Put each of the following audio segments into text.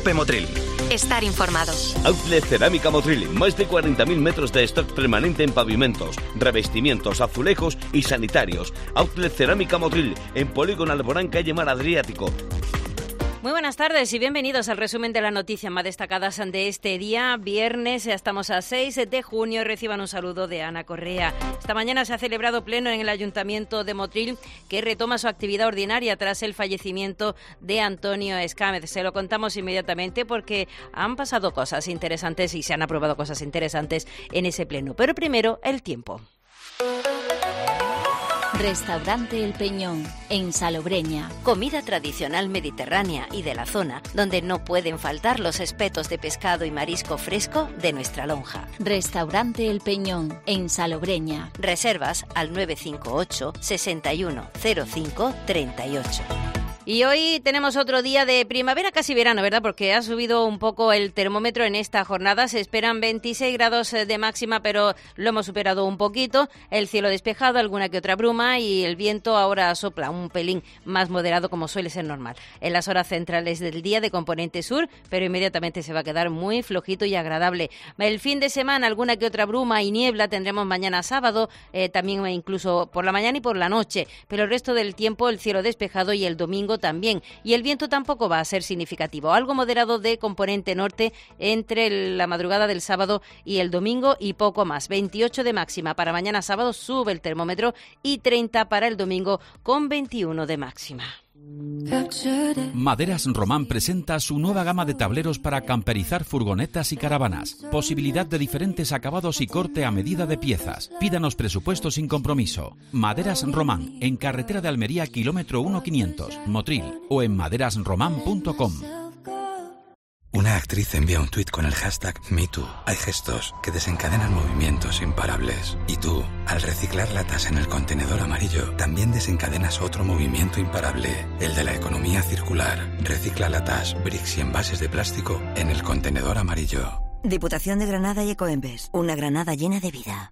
COPE Motril. Estar informado. Outlet Cerámica Motril, más de 40.000 metros de stock permanente en pavimentos, revestimientos, azulejos y sanitarios. Outlet Cerámica Motril, en Polígono Alborán, calle Mar Adriático. Muy buenas tardes y bienvenidos al resumen de las noticias más destacadas de este día, viernes, estamos a 6 de junio, reciban un saludo de Ana Correa. Esta mañana se ha celebrado pleno en el Ayuntamiento de Motril, que retoma su actividad ordinaria tras el fallecimiento de Antonio Escámez. Se lo contamos inmediatamente porque han pasado cosas interesantes y se han aprobado cosas interesantes en ese pleno. Pero primero, el tiempo. Restaurante El Peñón, en Salobreña. Comida tradicional mediterránea y de la zona, donde no pueden faltar los espetos de pescado y marisco fresco de nuestra lonja. Restaurante El Peñón, en Salobreña. Reservas al 958 61 05 38. Y hoy tenemos otro día de primavera, casi verano, ¿verdad? Porque ha subido un poco el termómetro en esta jornada. Se esperan 26 grados de máxima, pero lo hemos superado un poquito. El cielo despejado, alguna que otra bruma y el viento ahora sopla un pelín más moderado, como suele ser normal en las horas centrales del día de componente sur, pero inmediatamente se va a quedar muy flojito y agradable. El fin de semana, alguna que otra bruma y niebla tendremos mañana sábado, también incluso por la mañana y por la noche, pero el resto del tiempo el cielo despejado y el domingo también, y el viento tampoco va a ser significativo, algo moderado de componente norte entre la madrugada del sábado y el domingo y poco más. 28 de máxima para mañana sábado, sube el termómetro, y 30 para el domingo con 21 de máxima. Maderas Román presenta su nueva gama de tableros para camperizar furgonetas y caravanas. Posibilidad de diferentes acabados y corte a medida de piezas. Pídanos presupuesto sin compromiso. Maderas Román, en carretera de Almería, kilómetro 1500, Motril, o en maderasroman.com. Una actriz envía un tuit con el hashtag #MeToo. Hay gestos que desencadenan movimientos imparables. Y tú, al reciclar latas en el contenedor amarillo, también desencadenas otro movimiento imparable, el de la economía circular. Recicla latas, bricks y envases de plástico en el contenedor amarillo. Diputación de Granada y Ecoembes. Una Granada llena de vida.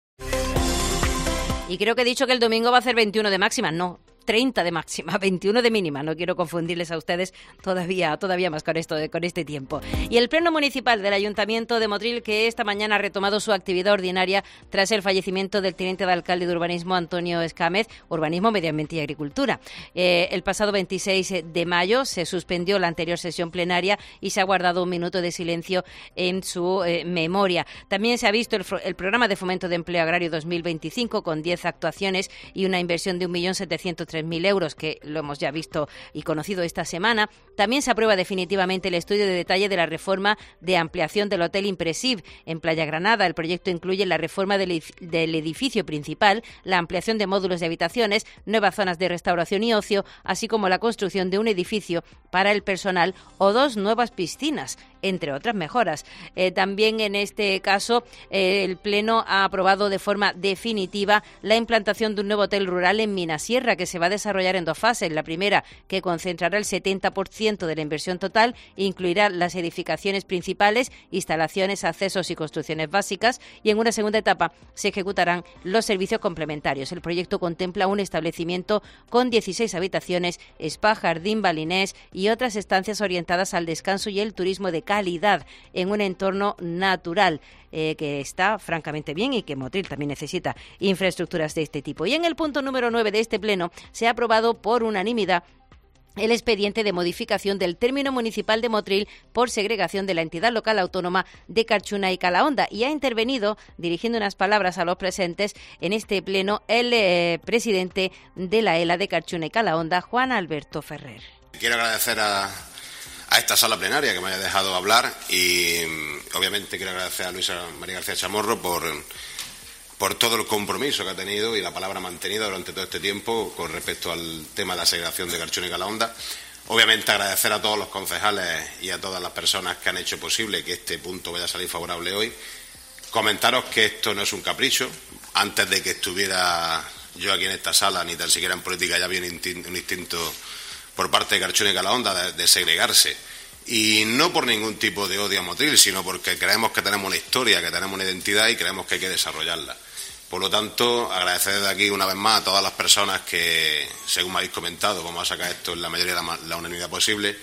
Y creo que he dicho que el domingo va a hacer 21 de máxima. No, 30 de máxima, 21 de mínima. No quiero confundirles a ustedes todavía más con este tiempo. Y el Pleno Municipal del Ayuntamiento de Motril, que esta mañana ha retomado su actividad ordinaria tras el fallecimiento del teniente de alcalde de Urbanismo, Antonio Escámez, Urbanismo, Medio Ambiente y Agricultura. El pasado 26 de mayo se suspendió la anterior sesión plenaria y se ha guardado un minuto de silencio en su memoria. También se ha visto el programa de fomento de empleo agrario 2025 con 10 actuaciones y una inversión de 1.703.000 euros, que lo hemos ya visto y conocido esta semana. También se aprueba definitivamente el estudio de detalle de la reforma de ampliación del Hotel Impresiv en Playa Granada. El proyecto incluye la reforma del edificio principal, la ampliación de módulos de habitaciones, nuevas zonas de restauración y ocio, así como la construcción de un edificio para el personal o 2 nuevas piscinas, entre otras mejoras. También en este caso el Pleno ha aprobado de forma definitiva la implantación de un nuevo hotel rural en Minasierra, que se va a desarrollar en 2 fases. La primera, que concentrará el 70% de la inversión total, incluirá las edificaciones principales, instalaciones, accesos y construcciones básicas, y en una segunda etapa se ejecutarán los servicios complementarios. El proyecto contempla un establecimiento con 16 habitaciones, spa, jardín balinés y otras estancias orientadas al descanso y el turismo de calidad en un entorno natural, que está francamente bien y que Motril también necesita infraestructuras de este tipo. Y en el punto número 9 de este pleno se ha aprobado por unanimidad el expediente de modificación del término municipal de Motril por segregación de la entidad local autónoma de Carchuna y Calahonda, y ha intervenido, dirigiendo unas palabras a los presentes en este pleno, el presidente de la ELA de Carchuna y Calahonda, Juan Alberto Ferrer. Quiero agradecer a esta sala plenaria que me haya dejado hablar, y obviamente quiero agradecer a Luisa María García Chamorro por todo el compromiso que ha tenido y la palabra mantenida durante todo este tiempo con respecto al tema de la segregación de Carchuna y Calahonda. Obviamente agradecer a todos los concejales y a todas las personas que han hecho posible que este punto vaya a salir favorable hoy. Comentaros que esto no es un capricho. Antes de que estuviera yo aquí en esta sala, ni tan siquiera en política, ya había un instinto por parte de Carchuna y Calahonda de segregarse. Y no por ningún tipo de odio a Motril, sino porque creemos que tenemos una historia, que tenemos una identidad y creemos que hay que desarrollarla. Por lo tanto, agradecer desde aquí una vez más a todas las personas que, según me habéis comentado, vamos a sacar esto en la mayoría de la unanimidad posible.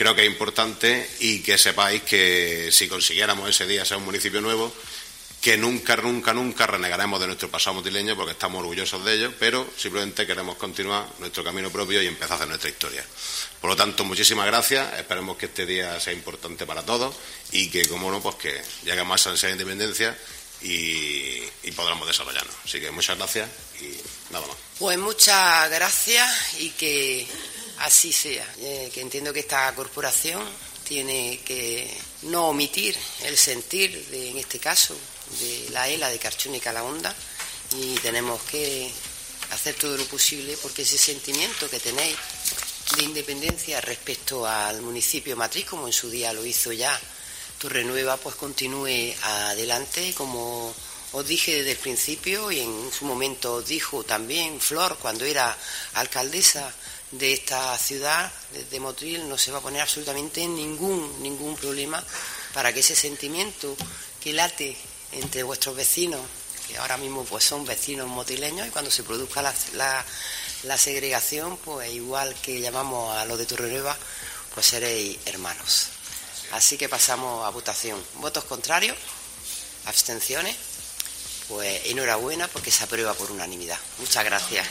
creo que es importante, y que sepáis que si consiguiéramos ese día ser un municipio nuevo, que nunca renegaremos de nuestro pasado motrileño, porque estamos orgullosos de ello, pero simplemente queremos continuar nuestro camino propio y empezar a hacer nuestra historia. Por lo tanto, muchísimas gracias, esperemos que este día sea importante para todos y que, como no, pues que lleguemos a esa ansia de independencia y podamos desarrollarnos. Así que muchas gracias y nada más. Pues muchas gracias y que así sea, que entiendo que esta corporación tiene que no omitir el sentir, en este caso, de la ELA de Carchuna y Calahonda, y tenemos que hacer todo lo posible porque ese sentimiento que tenéis de independencia respecto al municipio matriz, como en su día lo hizo ya Torrenueva, pues continúe adelante, como os dije desde el principio, y en su momento os dijo también Flor cuando era alcaldesa de esta ciudad, de Motril. No se va a poner absolutamente ningún problema para que ese sentimiento que late entre vuestros vecinos, que ahora mismo pues son vecinos motrileños, y cuando se produzca la segregación, pues igual que llamamos a los de Torrenueva, pues seréis hermanos. Así que pasamos a votación. ¿Votos contrarios? ¿Abstenciones? Pues enhorabuena, porque se aprueba por unanimidad. Muchas gracias.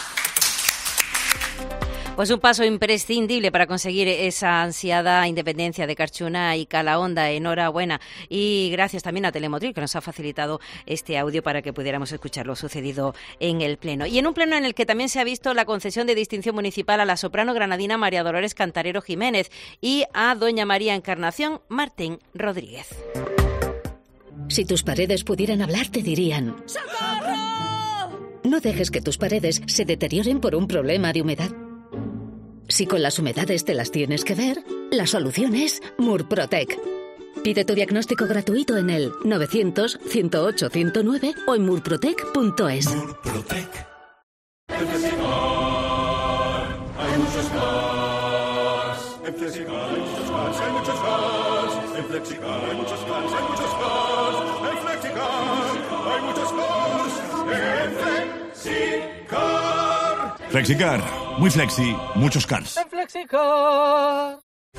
Pues un paso imprescindible para conseguir esa ansiada independencia de Carchuna y Calahonda. Enhorabuena. Y gracias también a Telemotril, que nos ha facilitado este audio para que pudiéramos escuchar lo sucedido en el Pleno. Y en un Pleno en el que también se ha visto la concesión de distinción municipal a la soprano granadina María Dolores Cantarero Jiménez y a doña María Encarnación Martín Rodríguez. Si tus paredes pudieran hablar, te dirían: ¡socorro! No dejes que tus paredes se deterioren por un problema de humedad. Si con las humedades te las tienes que ver, la solución es Murprotec. Pide tu diagnóstico gratuito en el 900-108-109 o en murprotec.es. Murprotec. En Flexicar hay muchos cars. En Flexicar hay muchos cars, hay muchos cars. En Flexicar hay muchos cars, hay muchos cars. En Flexicar hay muchos cars. En Flexicar. Flexicar, muy flexi, muchos cars. En Flexicar.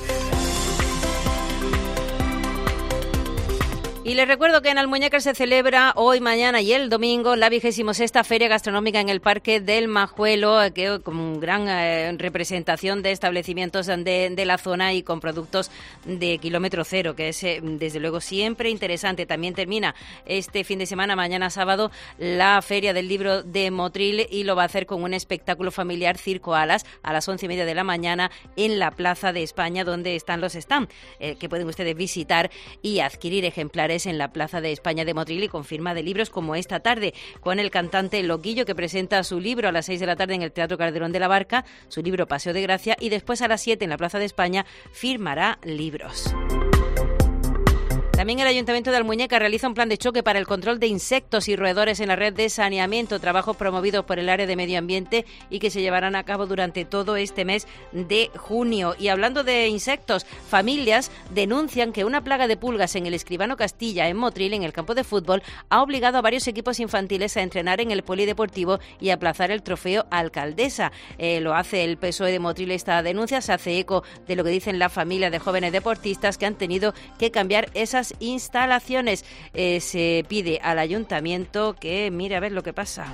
Y les recuerdo que en Almuñécar se celebra hoy, mañana y el domingo la 26ª Feria Gastronómica en el Parque del Majuelo, que con gran representación de establecimientos de la zona y con productos de kilómetro cero, que es desde luego siempre interesante. También termina este fin de semana, mañana sábado, la Feria del Libro de Motril, y lo va a hacer con un espectáculo familiar, Circo Alas, a las 11:30 de la mañana en la Plaza de España, donde están los stands, que pueden ustedes visitar y adquirir ejemplares en la Plaza de España de Motril, y con firma de libros, como esta tarde con el cantante Loquillo, que presenta su libro a las 6 de la tarde en el Teatro Calderón de la Barca, su libro Paseo de Gracia, y después a las 7 en la Plaza de España firmará libros. También el Ayuntamiento de Almuñécar realiza un plan de choque para el control de insectos y roedores en la red de saneamiento, trabajos promovidos por el área de medio ambiente y que se llevarán a cabo durante todo este mes de junio. Y hablando de insectos, familias denuncian que una plaga de pulgas en el Escribano Castilla, en Motril, en el campo de fútbol, ha obligado a varios equipos infantiles a entrenar en el polideportivo y aplazar el trofeo Alcaldesa. Lo hace el PSOE de Motril. Esta denuncia se hace eco de lo que dicen la familia de jóvenes deportistas que han tenido que cambiar esas instalaciones. Se pide al ayuntamiento que mire a ver lo que pasa.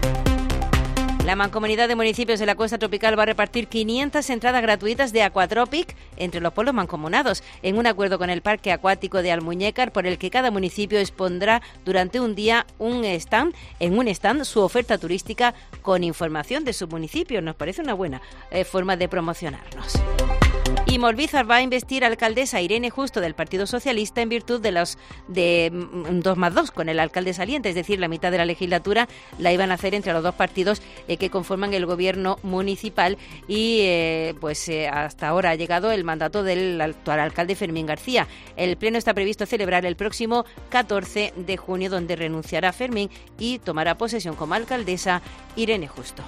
La Mancomunidad de Municipios de la Costa Tropical va a repartir 500 entradas gratuitas de Aquatropic entre los pueblos mancomunados, en un acuerdo con el Parque Acuático de Almuñécar, por el que cada municipio expondrá durante un día en un stand su oferta turística con información de su municipio. Nos parece una buena forma de promocionarnos. Y Molvízar va a investir a alcaldesa Irene Justo del Partido Socialista en virtud de los 2+2 con el alcalde saliente, es decir, la mitad de la legislatura la iban a hacer entre los dos partidos que conforman el gobierno municipal, y hasta ahora ha llegado el mandato del actual alcalde Fermín García. El pleno está previsto celebrar el próximo 14 de junio, donde renunciará Fermín y tomará posesión como alcaldesa Irene Justo.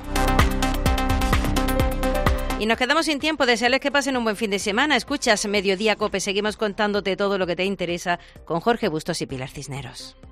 Y nos quedamos sin tiempo. Desearles que pasen un buen fin de semana. Escuchas Mediodía COPE. Seguimos contándote todo lo que te interesa con Jorge Bustos y Pilar Cisneros.